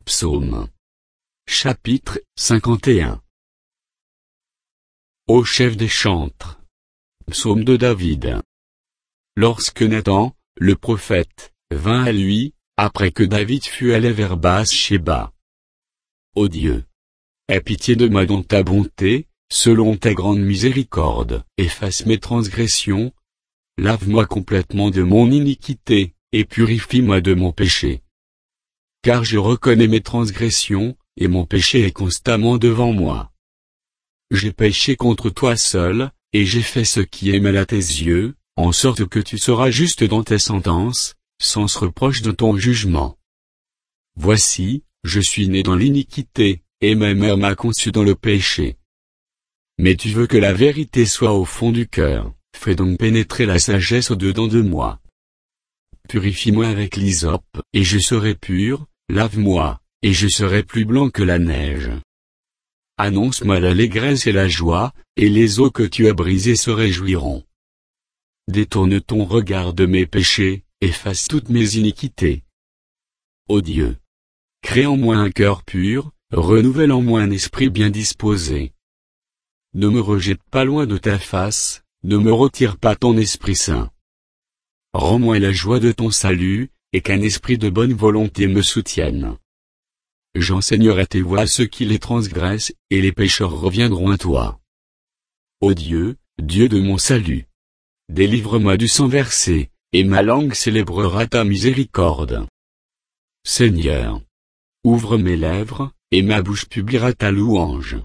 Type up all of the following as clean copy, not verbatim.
Psaume. Chapitre 51. Ô chef des chantres. Psaume de David. Lorsque Nathan, le prophète, vint à lui, après que David fut allé vers Bath-sheba. Ô Dieu, aie pitié de moi dans ta bonté, selon ta grande miséricorde, efface mes transgressions, lave-moi complètement de mon iniquité, et purifie-moi de mon péché. Car je reconnais mes transgressions, et mon péché est constamment devant moi. J'ai péché contre toi seul, et j'ai fait ce qui est mal à tes yeux, en sorte que tu seras juste dans tes sentences, sans reproche de ton jugement. Voici, je suis né dans l'iniquité, et ma mère m'a conçu dans le péché. Mais tu veux que la vérité soit au fond du cœur, fais donc pénétrer la sagesse au-dedans de moi. Purifie-moi avec l'hysope, et je serai pur, lave-moi, et je serai plus blanc que la neige. Annonce-moi l'allégresse et la joie, et les os que tu as brisés se réjouiront. Détourne ton regard de mes péchés, efface toutes mes iniquités. Ô Dieu, crée en moi un cœur pur, renouvelle en moi un esprit bien disposé. Ne me rejette pas loin de ta face, ne me retire pas ton Esprit Saint. Rends-moi la joie de ton salut, et qu'un esprit de bonne volonté me soutienne. J'enseignerai tes voies à ceux qui les transgressent, et les pécheurs reviendront à toi. Ô Dieu, Dieu de mon salut, délivre-moi du sang versé, et ma langue célébrera ta miséricorde. Seigneur, ouvre mes lèvres, et ma bouche publiera ta louange.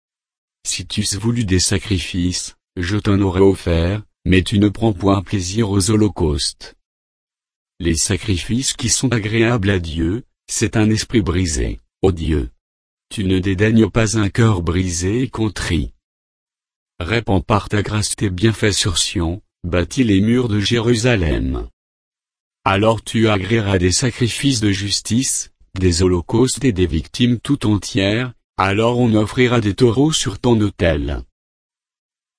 Si tu eusses voulu des sacrifices, je t'en aurais offert, mais tu ne prends point plaisir aux holocaustes. Les sacrifices qui sont agréables à Dieu, c'est un esprit brisé, ô Dieu. Tu ne dédaignes pas un cœur brisé et contrit. Répands par ta grâce tes bienfaits sur Sion, bâtis les murs de Jérusalem. Alors tu agréeras des sacrifices de justice, des holocaustes et des victimes tout entières, alors on offrira des taureaux sur ton autel.